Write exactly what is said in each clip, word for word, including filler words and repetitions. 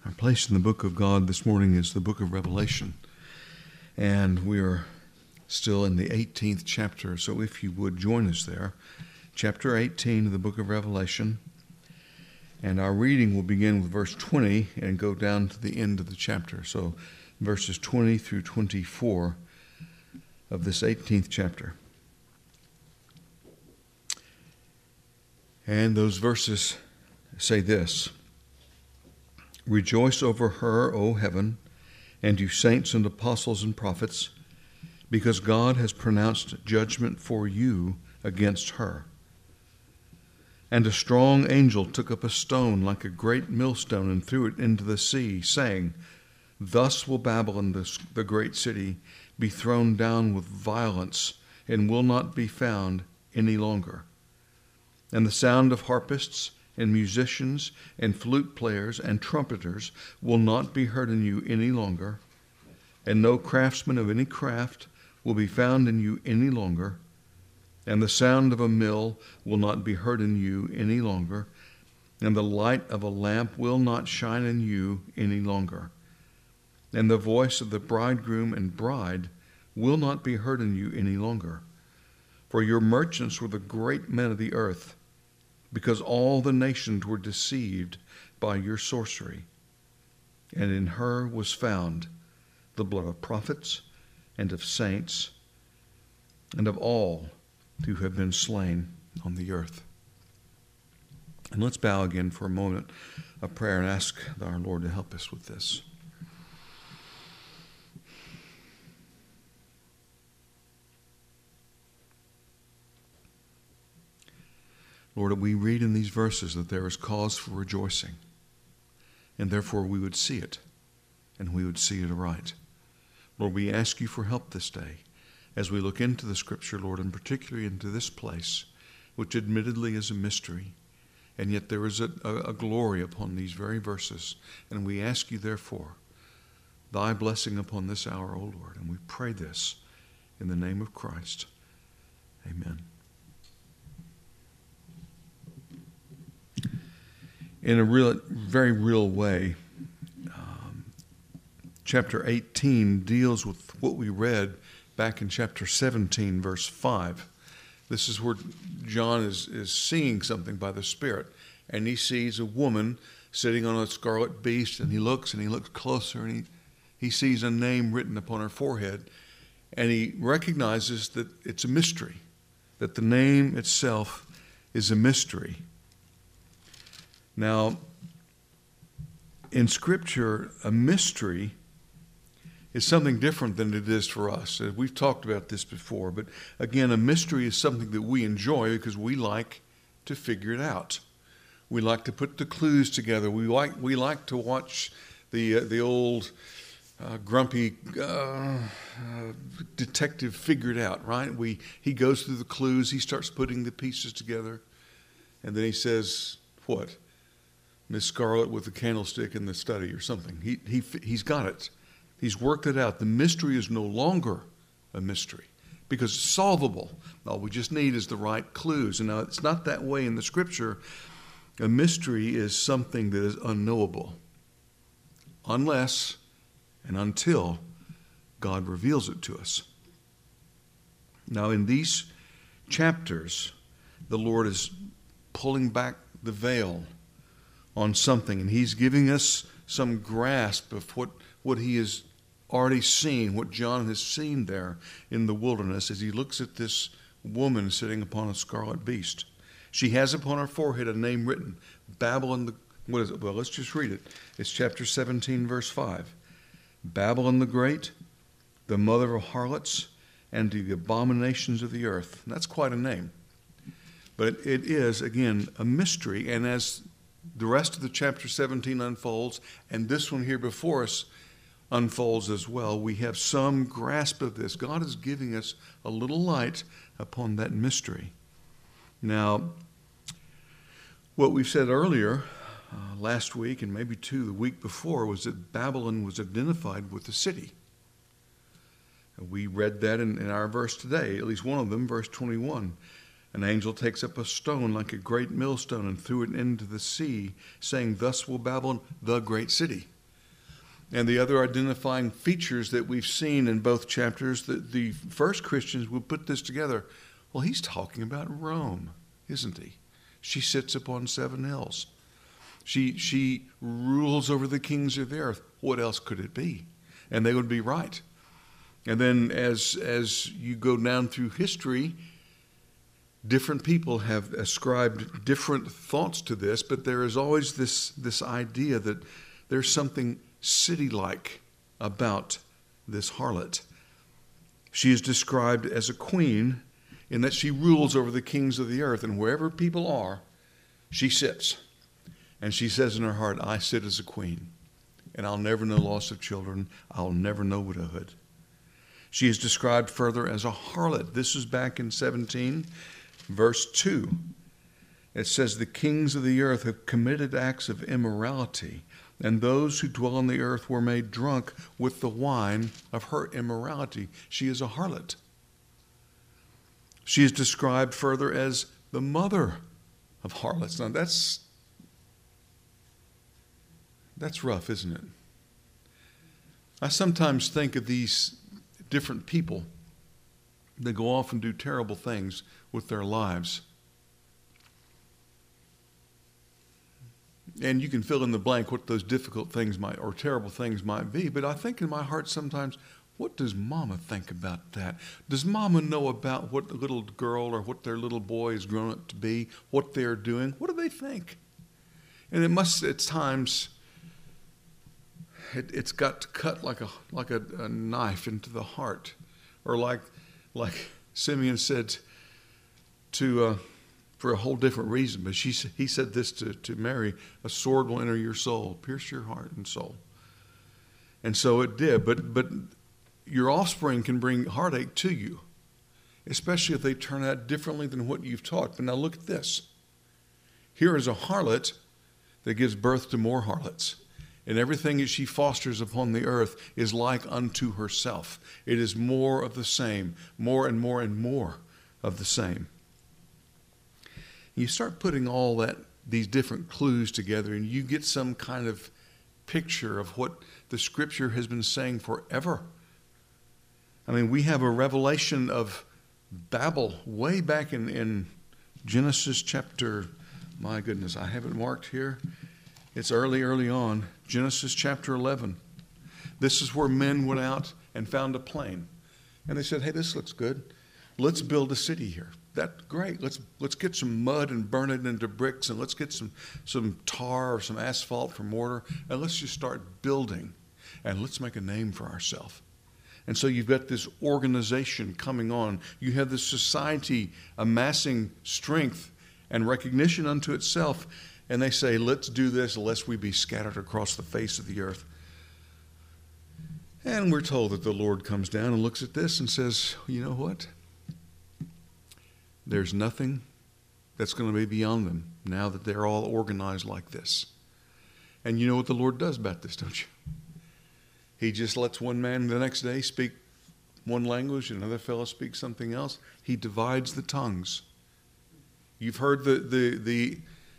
Our place in the book of God this morning is the book of Revelation, and we are still in the eighteenth chapter, so if you would join us there, chapter eighteen of the book of Revelation, and our reading will begin with verse twenty and go down to the end of the chapter, so verses twenty through twenty-four of this eighteenth chapter. And those verses say this: Rejoice over her, O heaven, and you saints and apostles and prophets, because God has pronounced judgment for you against her. And a strong angel took up a stone like a great millstone and threw it into the sea, saying, Thus will Babylon, this, the great city, be thrown down with violence, and will not be found any longer. And the sound of harpists and musicians and flute players and trumpeters will not be heard in you any longer, and no craftsman of any craft will be found in you any longer, and the sound of a mill will not be heard in you any longer, and the light of a lamp will not shine in you any longer, and the voice of the bridegroom and bride will not be heard in you any longer. For your merchants were the great men of the earth, because all the nations were deceived by your sorcery. And in her was found the blood of prophets and of saints and of all who have been slain on the earth. And let's bow again for a moment of prayer and ask our Lord to help us with this. Lord, we read in these verses that there is cause for rejoicing, and therefore we would see it, and we would see it aright. Lord, we ask you for help this day as we look into the Scripture, Lord, and particularly into this place, which admittedly is a mystery, and yet there is a, a, a glory upon these very verses, and we ask you, therefore, thy blessing upon this hour, O Lord, and we pray this in the name of Christ. Amen. In a real, very real way, um, chapter eighteen deals with what we read back in chapter seventeen, verse five. This is where John is, is seeing something by the Spirit, and he sees a woman sitting on a scarlet beast, and he looks and he looks closer, and he, he sees a name written upon her forehead, and he recognizes that it's a mystery, that the name itself is a mystery. Now, in Scripture, a mystery is something different than it is for us. We've talked about this before, but again, a mystery is something that we enjoy because we like to figure it out. We like to put the clues together. We like we like to watch the uh, the old uh, grumpy uh, uh, detective figure it out, right? We he goes through the clues, he starts putting the pieces together, and then he says, what? Miss Scarlet with the candlestick in the study or something. He, he, he's got it. He's worked it out. The mystery is no longer a mystery because it's solvable. All we just need is the right clues. And now it's not that way in the Scripture. A mystery is something that is unknowable unless and until God reveals it to us. Now in these chapters, the Lord is pulling back the veil on something, and he's giving us some grasp of what, what he has already seen, what John has seen there in the wilderness as he looks at this woman sitting upon a scarlet beast. She has upon her forehead a name written, Babylon the, what is it? Well, let's just read it. It's chapter seventeen, verse five. Babylon the Great, the mother of harlots, and the abominations of the earth. And that's quite a name. But it is, again, a mystery, and as the rest of the chapter seventeen unfolds, and this one here before us unfolds as well, we have some grasp of this. God is giving us a little light upon that mystery. Now, what we've said earlier, uh, last week and maybe two the week before, was that Babylon was identified with the city. We read that in, in our verse today, at least one of them, verse twenty-one. An angel takes up a stone like a great millstone and threw it into the sea, saying, "Thus will Babylon, the great city." And the other identifying features that we've seen in both chapters, that the first Christians would put this together. Well, he's talking about Rome, isn't he? She sits upon seven hills. She, she rules over the kings of the earth. What else could it be? And they would be right. And then as, as you go down through history, different people have ascribed different thoughts to this, but there is always this, this idea that there's something city-like about this harlot. She is described as a queen in that she rules over the kings of the earth, and wherever people are, she sits. And she says in her heart, "I sit as a queen, and I'll never know loss of children. I'll never know widowhood." She is described further as a harlot. This is back in seventeen, verse two. It says, "The kings of the earth have committed acts of immorality, and those who dwell on the earth were made drunk with the wine of her immorality." She is a harlot. She is described further as the mother of harlots. Now that's, that's rough, isn't it? I sometimes think of these different people that go off and do terrible things with their lives. And you can fill in the blank what those difficult things might, or terrible things might be. But I think in my heart sometimes, what does Mama think about that? Does Mama know about what the little girl or what their little boy has grown up to be, what they're doing? What do they think? And it must, at times, it, it's got to cut like a like a, a knife into the heart, or like like Simeon said to. Uh, For a whole different reason, but she, he said this to, to Mary: "A sword will enter your soul, pierce your heart and soul." And so it did. But but your offspring can bring heartache to you, especially if they turn out differently than what you've taught. But now look at this. Here is a harlot that gives birth to more harlots, and everything that she fosters upon the earth is like unto herself. It is more of the same, more and more and more of the same. You start putting all that, these different clues together, and you get some kind of picture of what the Scripture has been saying forever. I mean, we have a revelation of Babel way back in, in Genesis chapter, my goodness, I have it marked here. It's early, early on, Genesis chapter eleven. This is where men went out and found a plain. And they said, "Hey, this looks good. Let's build a city here." That's great. Let's let's get some mud and burn it into bricks, and let's get some, some tar or some asphalt for mortar, and let's just start building, and let's make a name for ourselves. And so you've got this organization coming on. You have this society amassing strength and recognition unto itself, and they say, "Let's do this lest we be scattered across the face of the earth." And we're told that the Lord comes down and looks at this and says, "You know what? There's nothing that's going to be beyond them now that they're all organized like this." And you know what the Lord does about this, don't you? He just lets one man the next day speak one language, and another fellow speak something else. He divides the tongues. You've heard the the the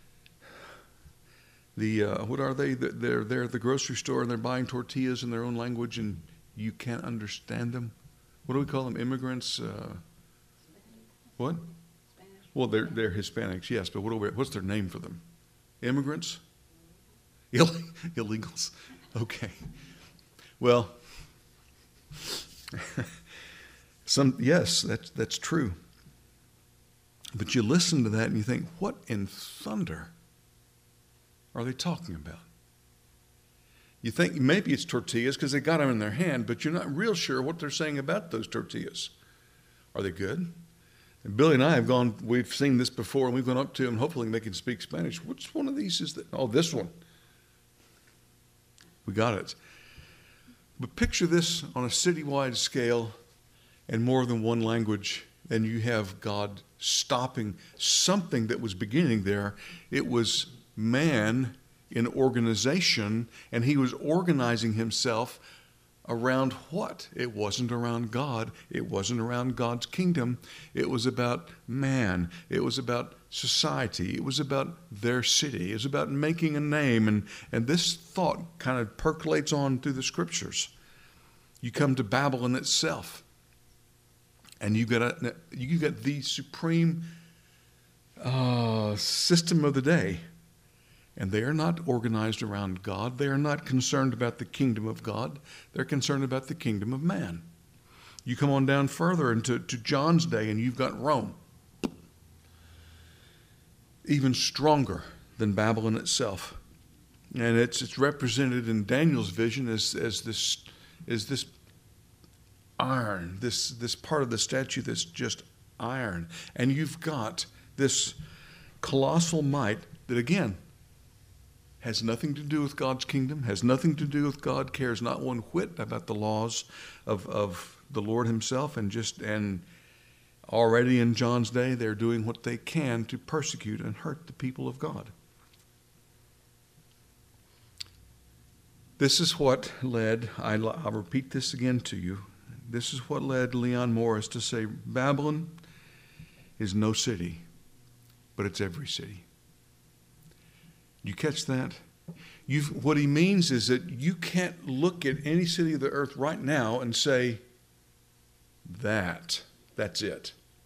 the uh, what are they? They're they're at the grocery store and they're buying tortillas in their own language, and you can't understand them. What do we call them? Immigrants. Uh, what? Well, they're they're Hispanics, yes, but what do we, what's their name for them? Immigrants? Ill, illegals? Okay. Well, some yes, that's that's true. But you listen to that and you think, what in thunder are they talking about? You think maybe it's tortillas because they got them in their hand, but you're not real sure what they're saying about those tortillas. Are they good? And Billy and I have gone, we've seen this before, and we've gone up to them, hopefully they can speak Spanish. Which one of these is that? Oh, this one. We got it. But picture this on a citywide scale and more than one language, and you have God stopping something that was beginning there. It was man in organization, and he was organizing himself Around what? It wasn't around God. It wasn't around God's kingdom. It was about man. It was about society. It was about their city. It was about making a name. And, and this thought kind of percolates on through the scriptures. You come to Babylon itself, and you got a, you got the supreme uh, system of the day. And they are not organized around God. They are not concerned about the kingdom of God. They're concerned about the kingdom of man. You come on down further into to John's day, and you've got Rome. Even stronger than Babylon itself. And it's it's represented in Daniel's vision as, as this as this iron, this, this part of the statue that's just iron. And you've got this colossal might that, again, has nothing to do with God's kingdom, has nothing to do with God, cares not one whit about the laws of, of the Lord himself, and just and already in John's day, they're doing what they can to persecute and hurt the people of God. This is what led, I, I'll repeat this again to you, this is what led Leon Morris to say, Babylon is no city, but it's every city. You catch that? You've, what he means is that you can't look at any city of the earth right now and say, that, that's it,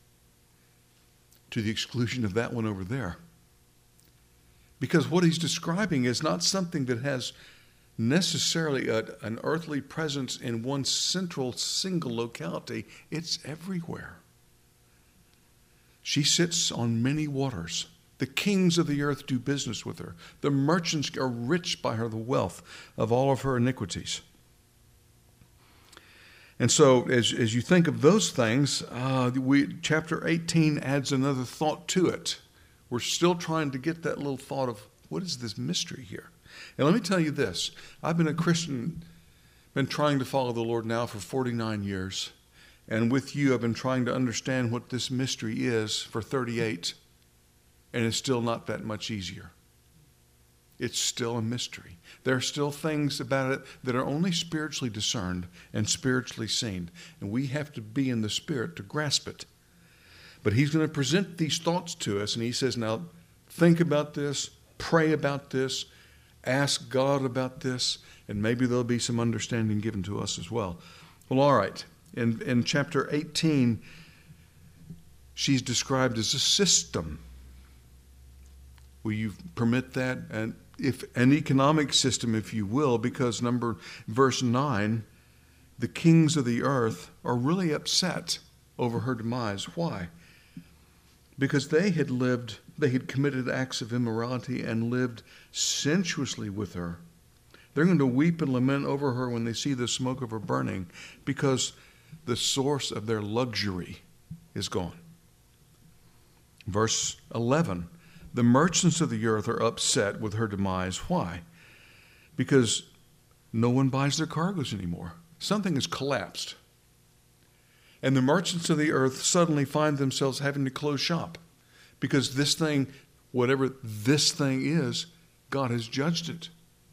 to the exclusion of that one over there. Because what he's describing is not something that has necessarily a, an earthly presence in one central single locality. It's everywhere. She sits on many waters. The kings of the earth do business with her. The merchants are rich by her, the wealth of all of her iniquities. And so as, as you think of those things, uh, we, chapter eighteen adds another thought to it. We're still trying to get that little thought of, what is this mystery here? And let me tell you this. I've been a Christian, been trying to follow the Lord now for forty-nine years. And with you, I've been trying to understand what this mystery is for thirty-eight. And it's still not that much easier. It's still a mystery. There are still things about it that are only spiritually discerned and spiritually seen. And we have to be in the Spirit to grasp it. But he's going to present these thoughts to us. And he says, now, think about this. Pray about this. Ask God about this. And maybe there'll be some understanding given to us as well. Well, all right. In, in chapter eighteen, she's described as a system. Will you permit that? And if an economic system, if you will, because number verse nine, the kings of the earth are really upset over her demise. Why? Because they had lived, they had committed acts of immorality and lived sensuously with her. They're going to weep and lament over her when they see the smoke of her burning, because the source of their luxury is gone. Verse eleven. The merchants of the earth are upset with her demise. Why? Because no one buys their cargoes anymore. Something has collapsed. And the merchants of the earth suddenly find themselves having to close shop. Because this thing, whatever this thing is, God has judged it.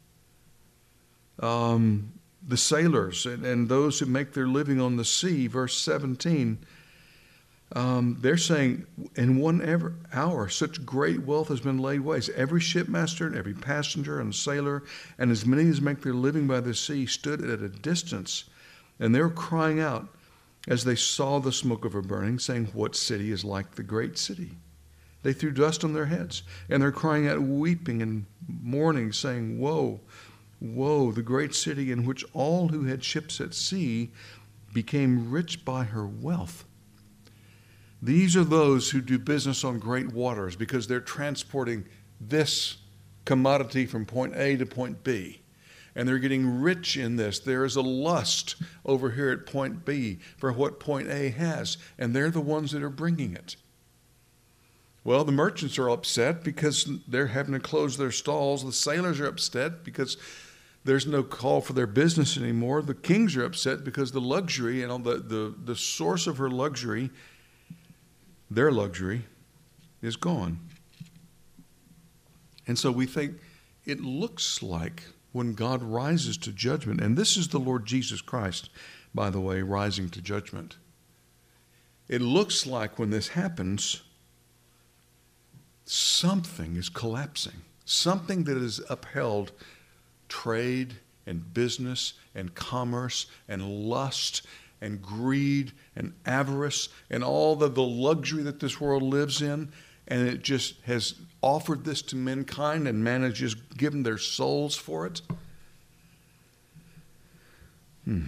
Um, the sailors and, and those who make their living on the sea, verse seventeen, Um, they're saying, in one ever hour, such great wealth has been laid waste. Every shipmaster and every passenger and sailor, and as many as make their living by the sea, stood at a distance. And they were crying out as they saw the smoke of her burning, saying, what city is like the great city? They threw dust on their heads, and they're crying out, weeping and mourning, saying, woe, woe, the great city in which all who had ships at sea became rich by her wealth. These are those who do business on great waters because they're transporting this commodity from point A to point B. And they're getting rich in this. There is a lust over here at point B for what point A has. And they're the ones that are bringing it. Well, the merchants are upset because they're having to close their stalls. The sailors are upset because there's no call for their business anymore. The kings are upset because the luxury and all the, the, the source of her luxury, their luxury, is gone. And so we think it looks like when God rises to judgment. And this is the Lord Jesus Christ, by the way, rising to judgment. It looks like when this happens, something is collapsing. Something that has upheld trade and business and commerce and lust and greed and avarice and all the, the luxury that this world lives in. And it just has offered this to mankind, and man has just given their souls for it. Hmm.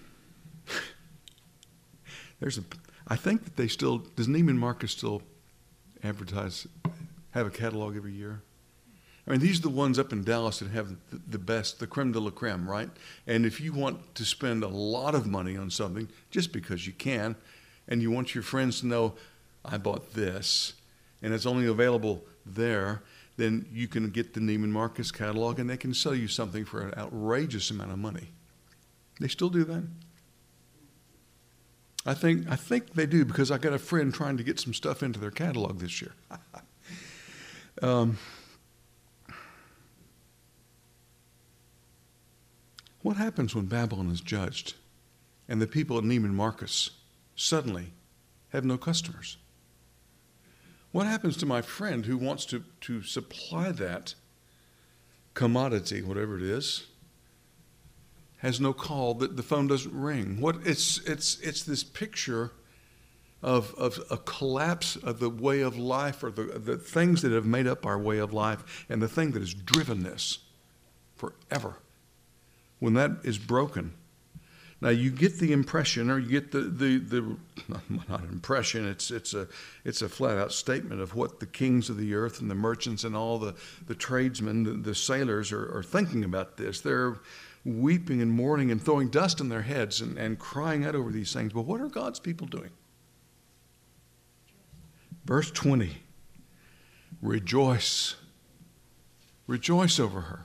There's a, I think that they still, does Neiman Marcus still advertise, have a catalog every year? I mean, these are the ones up in Dallas that have the, the best, the creme de la creme, right? And if you want to spend a lot of money on something, just because you can, and you want your friends to know, I bought this, and it's only available there, then you can get the Neiman Marcus catalog, and they can sell you something for an outrageous amount of money. They still do that? I think I think they do, because I got a friend trying to get some stuff into their catalog this year. um, what happens when Babylon is judged and the people at Neiman Marcus suddenly have no customers? What happens to my friend who wants to, to supply that commodity, whatever it is, has no call, that the phone doesn't ring? What it's it's it's this picture of of a collapse of the way of life, or the the things that have made up our way of life, and the thing that has driven this forever. When that is broken. Now you get the impression, or you get the the, the not impression, it's it's a it's a flat out statement of what the kings of the earth and the merchants and all the, the tradesmen, the, the sailors are, are thinking about this. They're weeping and mourning and throwing dust in their heads and, and crying out over these things. But what are God's people doing? Verse twenty. Rejoice. Rejoice over her.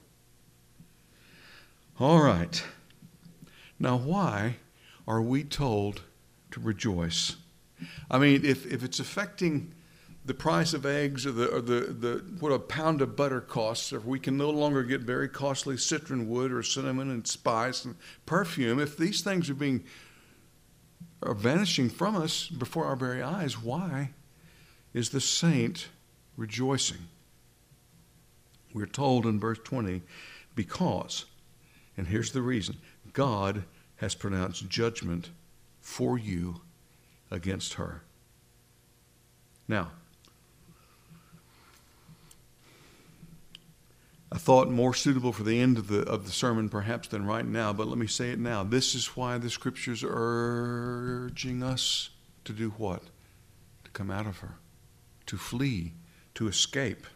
All right. Now, why are we told to rejoice? I mean, if, if it's affecting the price of eggs, or the or the, the what a pound of butter costs, or we can no longer get very costly citron wood or cinnamon and spice and perfume, if these things are being are vanishing from us before our very eyes, why is the saint rejoicing? We're told in verse twenty, because, and here's the reason, God has pronounced judgment for you against her. Now, a thought more suitable for the end of the of the sermon perhaps than right now, but let me say it now. This is why the Scriptures are urging us to do what? To come out of her, to flee, to escape.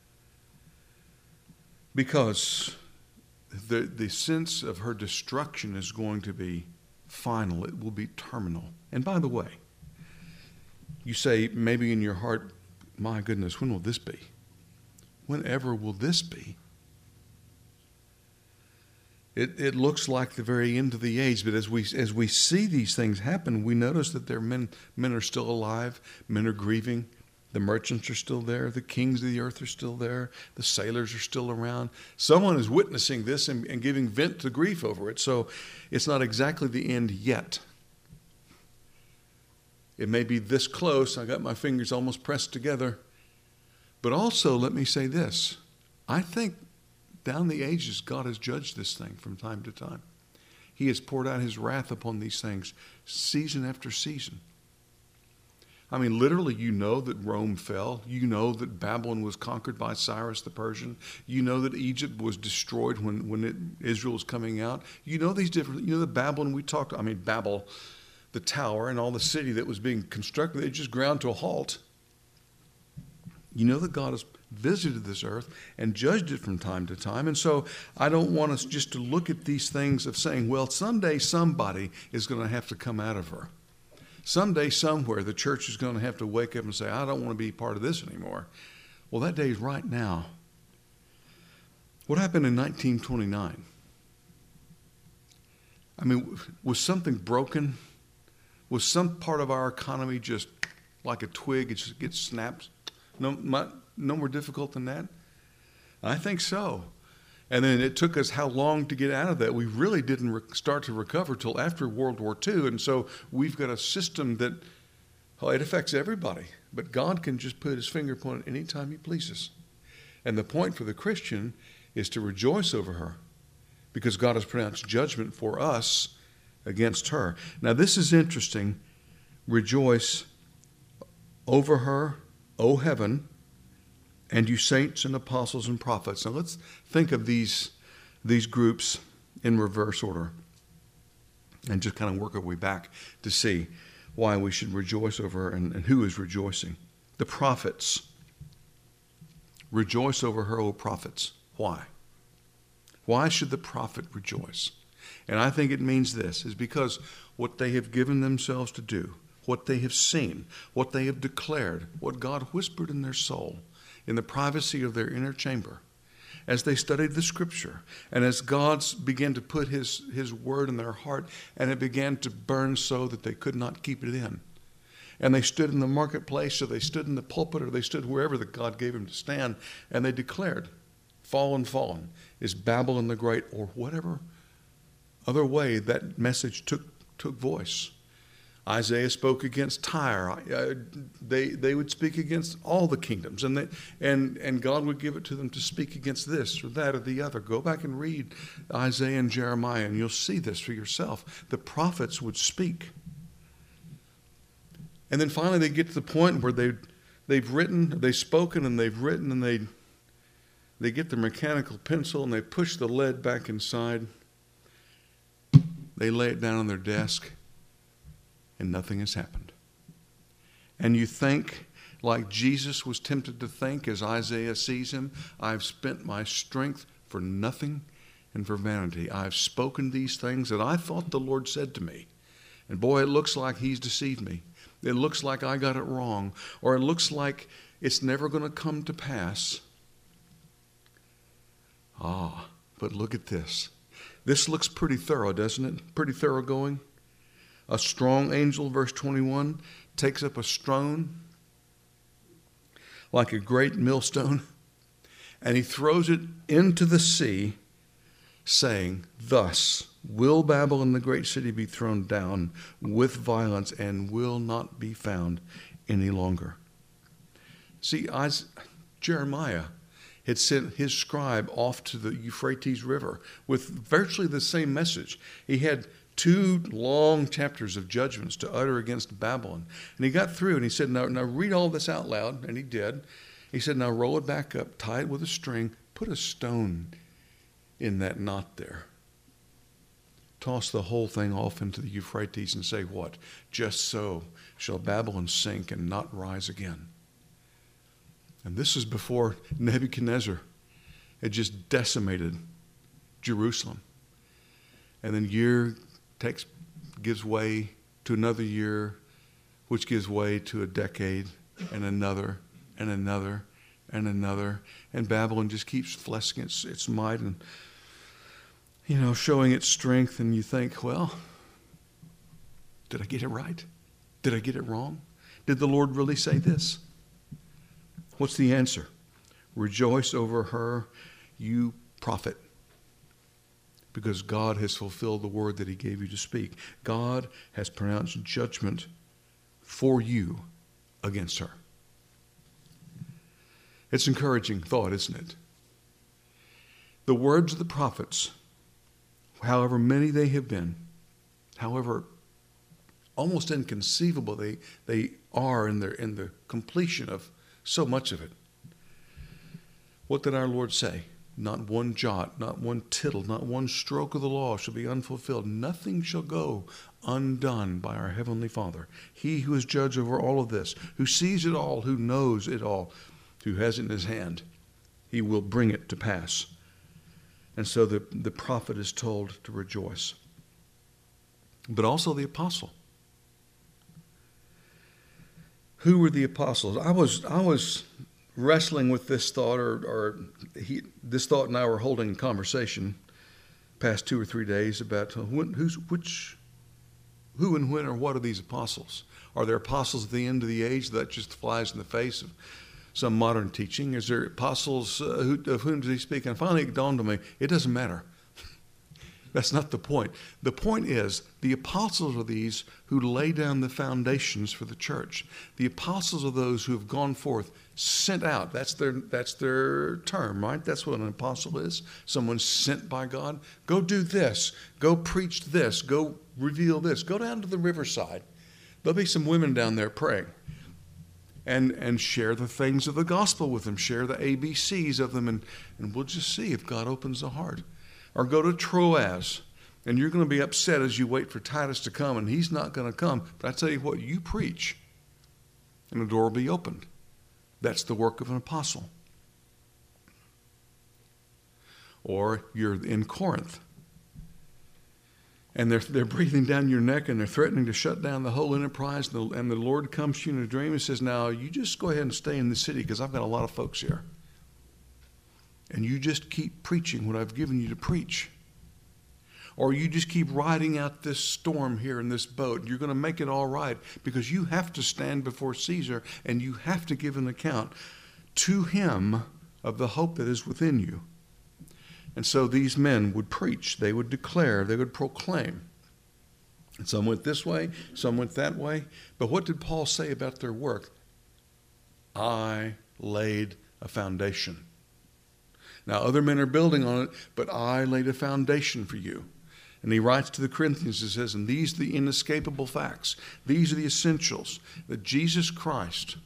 Because the, the sense of her destruction is going to be final. It will be terminal. And by the way, you say maybe in your heart, my goodness, when will this be? Whenever will this be? It, it looks like the very end of the age, but as we as we see these things happen, we notice that there are men, men are still alive, men are grieving, the merchants are still there, the kings of the earth are still there, the sailors are still around. Someone is witnessing this and, and giving vent to grief over it, so it's not exactly the end yet. It may be this close, I got my fingers almost pressed together, but also let me say this, I think down the ages, God has judged this thing from time to time. He has poured out his wrath upon these things season after season. I mean, literally, you know that Rome fell. You know that Babylon was conquered by Cyrus the Persian. You know that Egypt was destroyed when, when it, Israel was coming out. You know these different, you know the Babylon we talked, I mean, Babel, the tower and all the city that was being constructed, it just ground to a halt. You know that God has visited this earth and judged it from time to time. And so I don't want us just to look at these things of saying, well, someday somebody is going to have to come out of her. Someday somewhere the church is going to have to wake up and say, I don't want to be part of this anymore. Well, that day is right now. What happened in nineteen twenty-nine? I mean, was something broken? Was some part of our economy just like a twig, it just gets snapped? No, no more difficult than that? I think so. And then it took us how long to get out of that? We really didn't re- start to recover till after World War Two. And so we've got a system that, oh, it affects everybody. But God can just put his finger upon it anytime he pleases. And the point for the Christian is to rejoice over her, because God has pronounced judgment for us against her. Now this is interesting. Rejoice over her, O heaven, and you saints and apostles and prophets. Now let's think of these, these groups in reverse order and just kind of work our way back to see why we should rejoice over her and, and who is rejoicing. The prophets. Rejoice over her, O prophets. Why? Why should the prophet rejoice? And I think it means this, is because what they have given themselves to do, what they have seen, what they have declared, what God whispered in their soul, in the privacy of their inner chamber, as they studied the Scripture, and as God began to put his, his word in their heart, and it began to burn so that they could not keep it in. And they stood in the marketplace, or they stood in the pulpit, or they stood wherever that God gave them to stand, and they declared, fallen, fallen is Babylon the Great, or whatever other way that message took, took voice. Isaiah spoke against Tyre. Uh, they they would speak against all the kingdoms, and they, and and God would give it to them to speak against this or that or the other. Go back and read Isaiah and Jeremiah, and you'll see this for yourself. The prophets would speak, and then finally they get to the point where they they've written, they've spoken, and they've written, and they they get the mechanical pencil and they push the lead back inside. They lay it down on their desk. And nothing has happened. And you think, like Jesus was tempted to think as Isaiah sees him, I've spent my strength for nothing and for vanity. I've spoken these things that I thought the Lord said to me. And boy, it looks like he's deceived me. It looks like I got it wrong. Or it looks like it's never going to come to pass. Ah, but look at this. This looks pretty thorough, doesn't it? Pretty thoroughgoing. A strong angel, verse twenty-one, takes up a stone like a great millstone, and he throws it into the sea, saying, thus will Babylon, the great city, be thrown down with violence and will not be found any longer. See, Jeremiah had sent his scribe off to the Euphrates River with virtually the same message. He had two long chapters of judgments to utter against Babylon. And he got through and he said, now, now read all this out loud. And he did. He said, now roll it back up, tie it with a string, put a stone in that knot there. Toss the whole thing off into the Euphrates and say what? Just so shall Babylon sink and not rise again. And this is before Nebuchadnezzar had just decimated Jerusalem. And then year takes gives way to another year, which gives way to a decade, and another, and another, and another. And Babylon just keeps flexing its, its might and, you know, showing its strength. And you think, well, did I get it right? Did I get it wrong? Did the Lord really say this? What's the answer? Rejoice over her, you prophet, because God has fulfilled the word that he gave you to speak. God has pronounced judgment for you against her. It's encouraging thought, isn't it? The words of the prophets, however many they have been, however almost inconceivable they, they are in their in the completion of so much of it. What did our Lord say? Not one jot, not one tittle, not one stroke of the law shall be unfulfilled. Nothing shall go undone by our Heavenly Father. He who is judge over all of this, who sees it all, who knows it all, who has it in his hand, he will bring it to pass. And so the, the prophet is told to rejoice. But also the apostle. Who were the apostles? I was I was wrestling with this thought, or, or he, this thought and I were holding a conversation past two or three days about when, who's, which, who and when or what are these apostles? Are there apostles at the end of the age? That just flies in the face of some modern teaching. Is there apostles, uh, who, of whom does he speak? And finally it dawned on me, it doesn't matter. That's not the point. The point is, the apostles are these who lay down the foundations for the church. The apostles are those who have gone forth, sent out. That's their, that's their term, right? That's what an apostle is. Someone sent by God. Go do this. Go preach this. Go reveal this. Go down to the riverside. There'll be some women down there praying. And, and share the things of the gospel with them. Share the A B Cs of them. And, and we'll just see if God opens the heart. Or go to Troas, and you're going to be upset as you wait for Titus to come, and he's not going to come. But I tell you what, you preach, and the door will be opened. That's the work of an apostle. Or you're in Corinth, and they're, they're breathing down your neck, and they're threatening to shut down the whole enterprise, and the, and the Lord comes to you in a dream and says, now, you just go ahead and stay in the city, because I've got a lot of folks here. And you just keep preaching what I've given you to preach. Or you just keep riding out this storm here in this boat. You're going to make it all right because you have to stand before Caesar and you have to give an account to him of the hope that is within you. And so these men would preach. They would declare. They would proclaim. And some went this way. Some went that way. But what did Paul say about their work? I laid a foundation. Now, other men are building on it, but I laid a foundation for you. And he writes to the Corinthians, he says, and these are the inescapable facts. These are the essentials, that Jesus Christ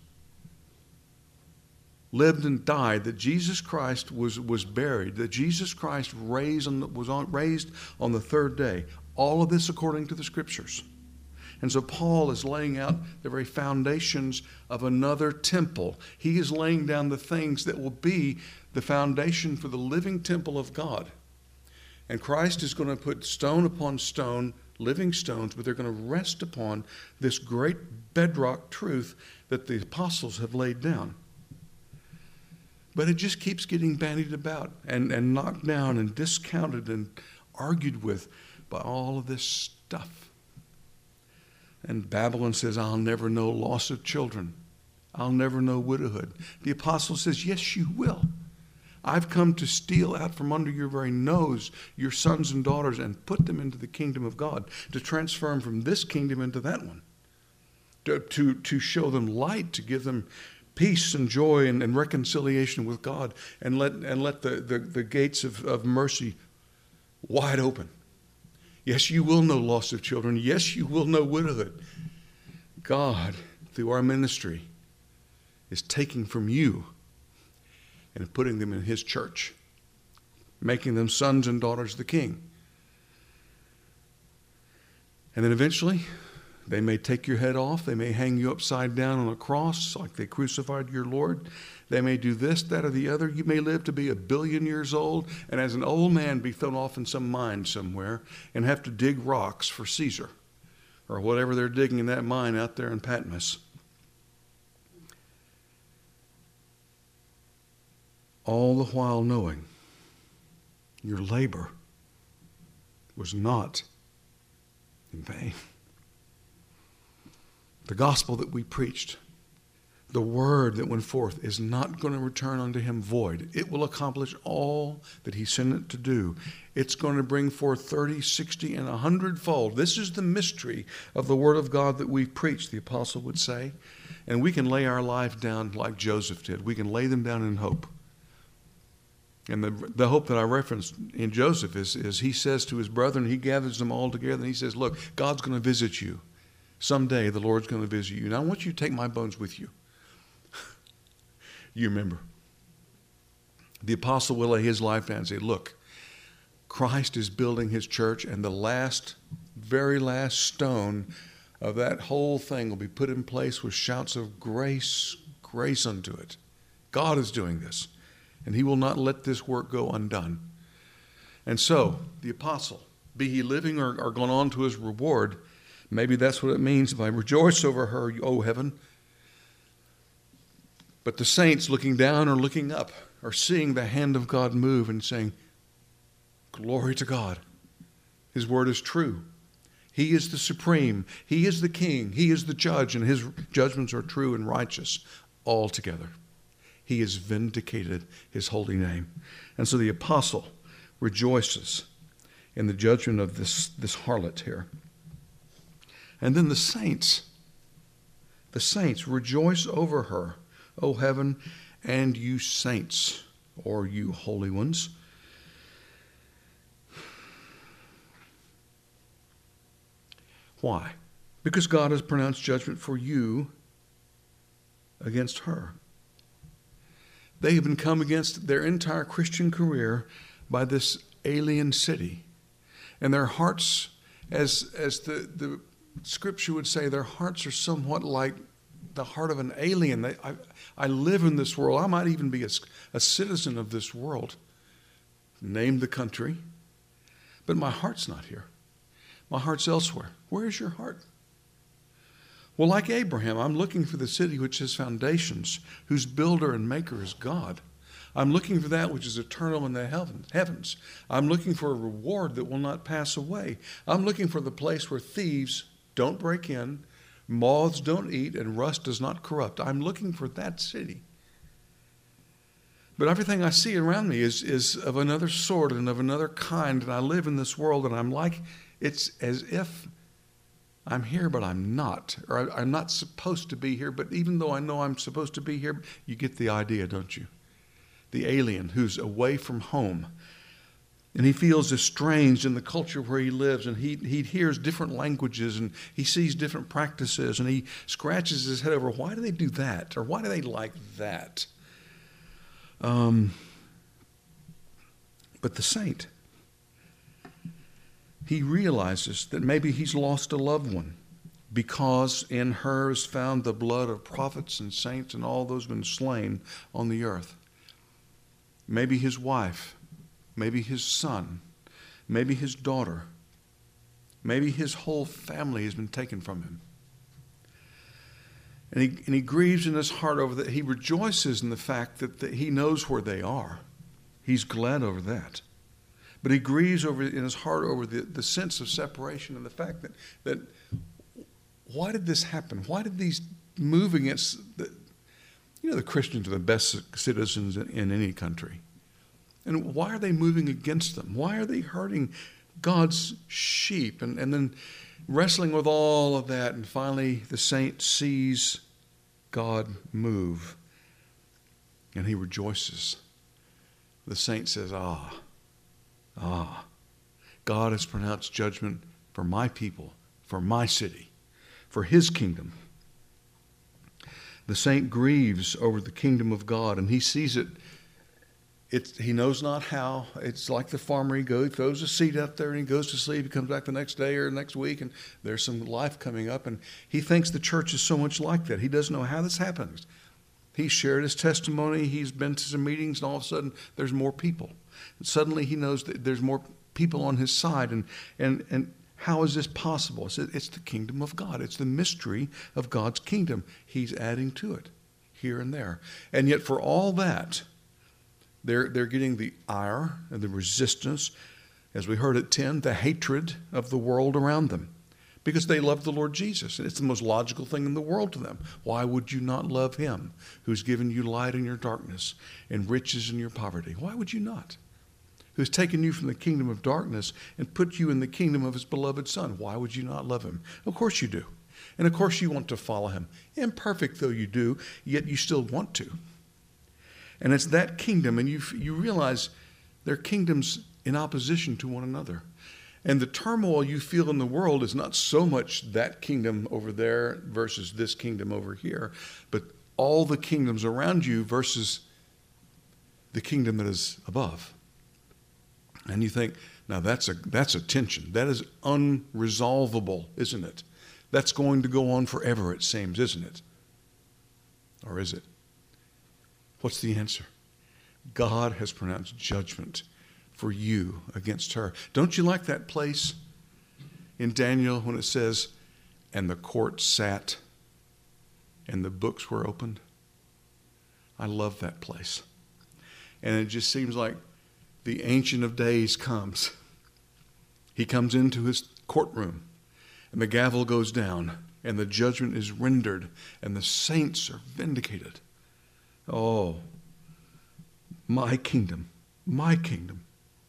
lived and died, that Jesus Christ was, was buried, that Jesus Christ raised on the, was on, raised on the third day. All of this according to the Scriptures. And so Paul is laying out the very foundations of another temple. He is laying down the things that will be the foundation for the living temple of God. And Christ is going to put stone upon stone, living stones, but they're going to rest upon this great bedrock truth that the apostles have laid down. But it just keeps getting bandied about and, and knocked down and discounted and argued with by all of this stuff. And Babylon says, I'll never know loss of children. I'll never know widowhood. The apostle says, yes, you will. I've come to steal out from under your very nose your sons and daughters and put them into the kingdom of God, to transfer them from this kingdom into that one, to, to, to show them light, to give them peace and joy and, and reconciliation with God, and let, and let the, the, the gates of, of mercy wide open. Yes, you will know loss of children. Yes, you will know widowhood. God, through our ministry, is taking from you and putting them in his church, making them sons and daughters of the King. And then eventually, they may take your head off. They may hang you upside down on a cross like they crucified your Lord. They may do this, that, or the other. You may live to be a billion years old and as an old man be thrown off in some mine somewhere and have to dig rocks for Caesar or whatever they're digging in that mine out there in Patmos. All the while knowing your labor was not in vain. The gospel that we preached, the word that went forth, is not going to return unto him void. It will accomplish all that he sent it to do. It's going to bring forth thirty, sixty, and a hundredfold. This is the mystery of the word of God that we preach, the apostle would say. And we can lay our life down like Joseph did. We can lay them down in hope. And the, the hope that I referenced in Joseph is, is he says to his brethren, he gathers them all together, and he says, look, God's going to visit you. Someday the Lord's going to visit you. And I want you to take my bones with you. You remember. The apostle will lay his life down and say, look, Christ is building his church, and the last, very last stone of that whole thing will be put in place with shouts of grace, grace unto it. God is doing this. And he will not let this work go undone. And so, the apostle, be he living or, or gone on to his reward, maybe that's what it means if I rejoice over her, O heaven. But the saints looking down or looking up are seeing the hand of God move and saying, glory to God. His word is true. He is the supreme. He is the king. He is the judge, and his judgments are true and righteous altogether. He has vindicated his holy name. And so the apostle rejoices in the judgment of this, this harlot here. And then the saints, the saints rejoice over her, O heaven, and you saints, or you holy ones. Why? Because God has pronounced judgment for you against her. They have been come against their entire Christian career by this alien city. And their hearts, as, as the, the scripture would say, their hearts are somewhat like the heart of an alien. They, I, I live in this world. I might even be a, a citizen of this world. Name the country. But my heart's not here. My heart's elsewhere. Where is your heart? Well, like Abraham, I'm looking for the city which has foundations, whose builder and maker is God. I'm looking for that which is eternal in the heavens. I'm looking for a reward that will not pass away. I'm looking for the place where thieves don't break in, moths don't eat, and rust does not corrupt. I'm looking for that city. But everything I see around me is, is of another sort and of another kind, and I live in this world, and I'm like, it's as if I'm here, but I'm not. Or I'm not supposed to be here, but even though I know I'm supposed to be here, you get the idea, don't you? The alien who's away from home. And he feels estranged in the culture where he lives, and he, he hears different languages, and he sees different practices, and he scratches his head over, why do they do that? Or why do they like that? Um, but the saint, he realizes that maybe he's lost a loved one because in her is found the blood of prophets and saints and all those been slain on the earth. Maybe his wife, maybe his son, maybe his daughter, maybe his whole family has been taken from him. And he, and he grieves in his heart over that. He rejoices in the fact that, that he knows where they are. He's glad over that. But he grieves over in his heart over the, the sense of separation and the fact that, that why did this happen? Why did these move against the, you know, the Christians are the best citizens in, in any country. And why are they moving against them? Why are they hurting God's sheep? And, and then wrestling with all of that, and finally the saint sees God move, and he rejoices. The saint says, ah, ah, God has pronounced judgment for my people, for my city, for his kingdom. The saint grieves over the kingdom of God, and he sees it. It's, he knows not how. It's like the farmer. He goes, throws a seed out there, and he goes to sleep. He comes back the next day or next week, and there's some life coming up. And he thinks the church is so much like that. He doesn't know how this happens. He shared his testimony. He's been to some meetings, and all of a sudden, there's more people. And suddenly, he knows that there's more people on his side. And and and how is this possible? It's, it's the kingdom of God. It's the mystery of God's kingdom. He's adding to it here and there. And yet, for all that, They're, they're getting the ire and the resistance, as we heard at ten, the hatred of the world around them, because they love the Lord Jesus. And it's the most logical thing in the world to them. Why would you not love him who's given you light in your darkness and riches in your poverty? Why would you not? Who's taken you from the kingdom of darkness and put you in the kingdom of his beloved Son? Why would you not love him? Of course you do. And of course you want to follow him. Imperfect though you do, yet you still want to. And it's that kingdom, and you you realize they're kingdoms in opposition to one another. And the turmoil you feel in the world is not so much that kingdom over there versus this kingdom over here, but all the kingdoms around you versus the kingdom that is above. And you think, now that's a that's a tension. That is unresolvable, isn't it? That's going to go on forever, it seems, isn't it? Or is it? What's the answer? God has pronounced judgment for you against her. Don't you like that place in Daniel when it says, and the court sat and the books were opened? I love that place. And it just seems like the Ancient of Days comes. He comes into his courtroom, and the gavel goes down, and the judgment is rendered, and the saints are vindicated. Oh, My kingdom, my kingdom.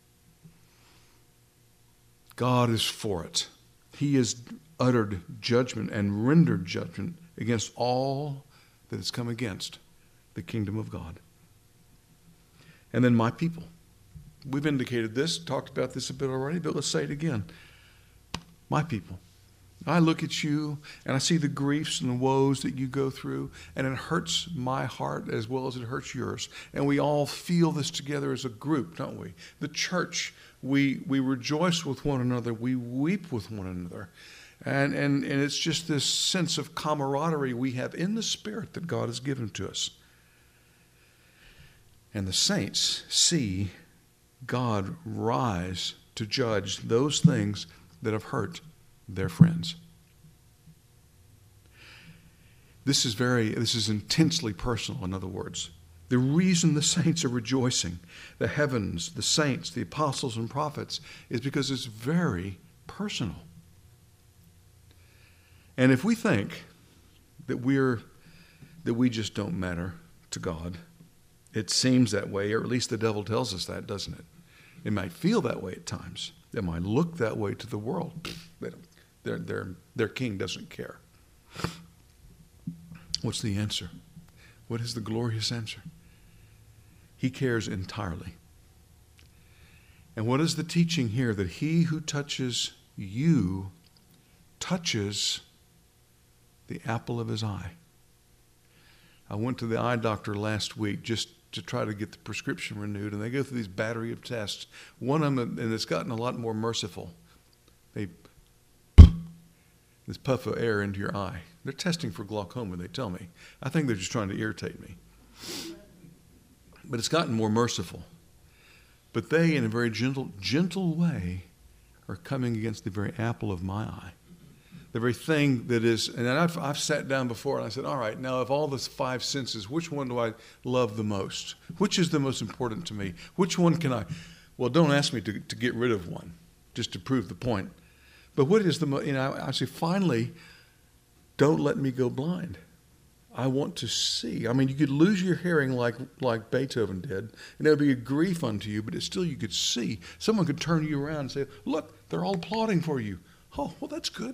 God is for it. He has uttered judgment and rendered judgment against all that has come against the kingdom of God. And then my people. We've indicated this, talked about this a bit already, but let's say it again. My people. I look at you and I see the griefs and the woes that you go through, and it hurts my heart as well as it hurts yours. And we all feel this together as a group, don't we? The church, we we rejoice with one another, we weep with one another. And, and, and it's just this sense of camaraderie we have in the Spirit that God has given to us. And the saints see God rise to judge those things that have hurt their friends. This is very, this is intensely personal, in other words. The reason the saints are rejoicing, the heavens, the saints, the apostles and prophets, is because it's very personal. And if we think that we're, that we just don't matter to God, it seems that way, or at least the devil tells us that, doesn't it? It might feel that way at times. It might look that way to the world. They don't, their, their, their king doesn't care. What's the answer? What is the glorious answer? He cares entirely. And what is the teaching here? That he who touches you touches the apple of his eye. I went to the eye doctor last week just to try to get the prescription renewed, and they go through these battery of tests. One of them, and it's gotten a lot more merciful. They this puff of air into your eye. They're testing for glaucoma, they tell me. I think they're just trying to irritate me. But it's gotten more merciful. But they, in a very gentle, gentle way, are coming against the very apple of my eye. The very thing that is, and I've, I've sat down before and I said, all right, now of all the five senses, which one do I love the most? Which is the most important to me? Which one can I, well, don't ask me to, to get rid of one, just to prove the point. But what is the most, you know, I say, finally, don't let me go blind. I want to see. I mean, you could lose your hearing like, like Beethoven did, and it would be a grief unto you, but it's still you could see. Someone could turn you around and say, look, they're all applauding for you. Oh, well, that's good.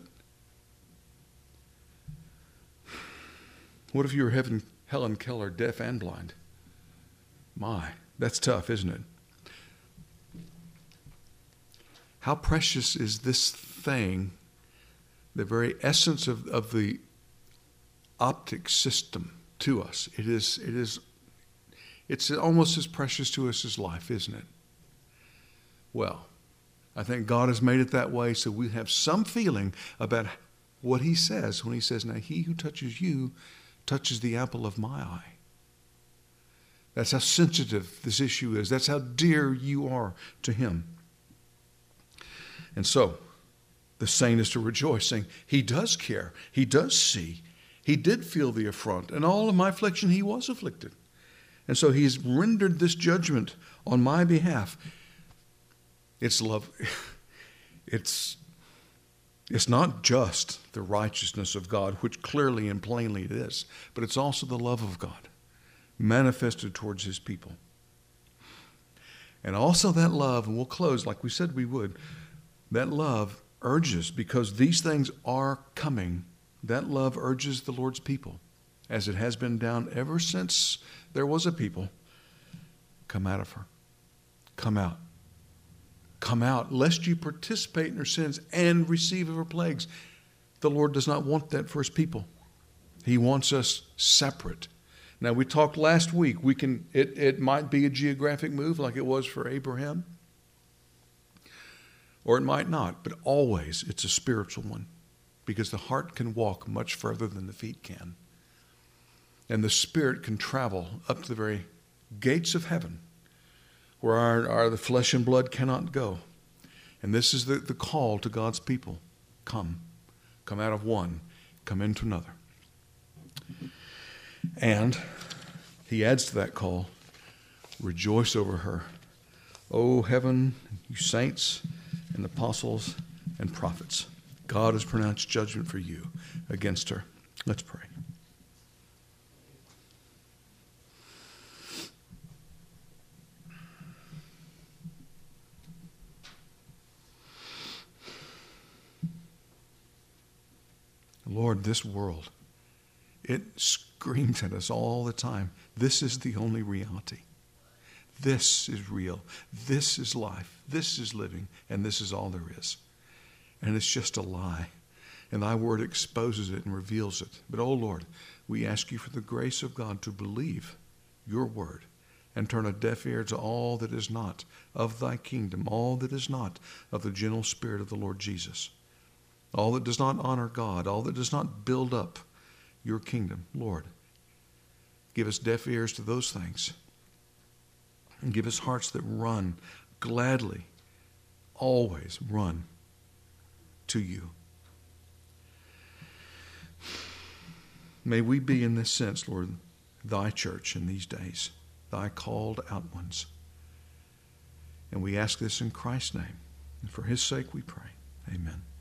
What if you were Helen, Helen Keller, deaf and blind? My, that's tough, isn't it? How precious is this thing, the very essence of, of the optic system to us? It is, it is, it's almost as precious to us as life, isn't it? Well, I think God has made it that way so we have some feeling about what he says when he says, now he who touches you touches the apple of my eye. That's how sensitive this issue is. That's how dear you are to him. And so, the saint is to rejoice, saying, he does care. He does see. He did feel the affront. And all of my affliction, he was afflicted. And so he's rendered this judgment on my behalf. It's love. It's It's not just the righteousness of God, which clearly and plainly it is, but it's also the love of God manifested towards his people. And also that love, and we'll close like we said we would, that love urges, because these things are coming, that love urges the Lord's people, as it has been down ever since there was a people, come out of her. Come out. Come out, lest you participate in her sins and receive of her plagues. The Lord does not want that for his people. He wants us separate. Now, we talked last week, we can it, it might be a geographic move like it was for Abraham, or it might not, but always it's a spiritual one, because the heart can walk much further than the feet can. And the Spirit can travel up to the very gates of heaven, where our, our the flesh and blood cannot go. And this is the, the call to God's people. Come. Come out of one. Come into another. And he adds to that call, rejoice over her. O heaven, you saints and apostles and prophets. God has pronounced judgment for you against her. Let's pray. Lord, this world, it screams at us all the time. This is the only reality. This is real. This is life. This is living. And this is all there is. And it's just a lie. And thy word exposes it and reveals it. But, oh Lord, we ask you for the grace of God to believe your word and turn a deaf ear to all that is not of thy kingdom, all that is not of the gentle spirit of the Lord Jesus, all that does not honor God, all that does not build up your kingdom. Lord, give us deaf ears to those things and give us hearts that run gladly, always run to you. May we be in this sense, Lord, thy church in these days, thy called out ones. And we ask this in Christ's name. And for his sake we pray. Amen.